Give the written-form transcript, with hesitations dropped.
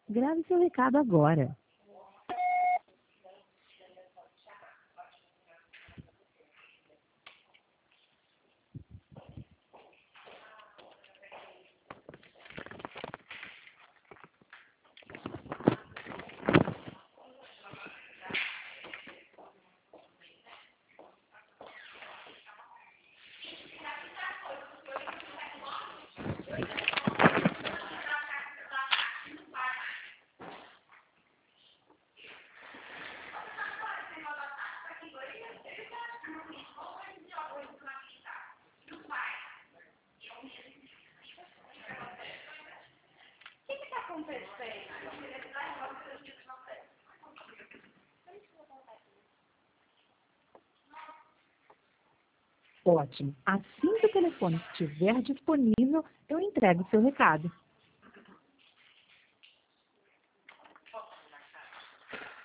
Grave seu recado agora. Ótimo. Assim que o telefone estiver disponível, eu entrego o seu recado.